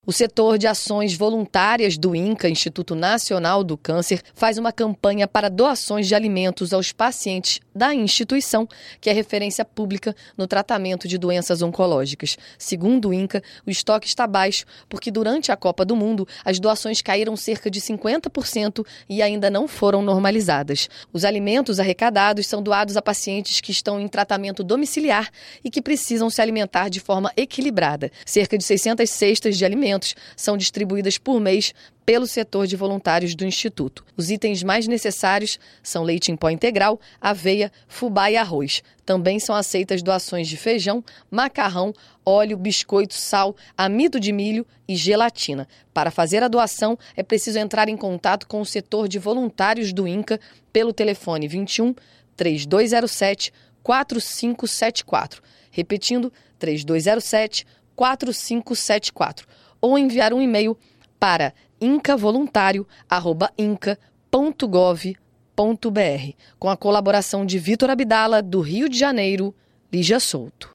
O setor de ações voluntárias do INCA, Instituto Nacional do Câncer, faz uma campanha para doações de alimentos aos pacientes da instituição, que é referência pública no tratamento de doenças oncológicas. Segundo o INCA, o estoque está baixo porque durante a Copa do Mundo as doações caíram cerca de 50% e ainda não foram normalizadas. Os alimentos arrecadados são doados a pacientes que estão em tratamento domiciliar e que precisam se alimentar de forma equilibrada. Cerca de 600 cestas de alimentos são distribuídas por mês pelo setor de voluntários do Instituto. Os itens mais necessários são leite em pó integral, aveia, fubá e arroz. Também são aceitas doações de feijão, macarrão, óleo, biscoito, sal, amido de milho e gelatina. Para fazer a doação, é preciso entrar em contato com o setor de voluntários do INCA pelo telefone 21 3207 4574. Repetindo, 3207 4574. Ou enviar um e-mail para incavoluntario@inca.gov.br, com a colaboração de Vitor Abdala, do Rio de Janeiro, Lígia Souto.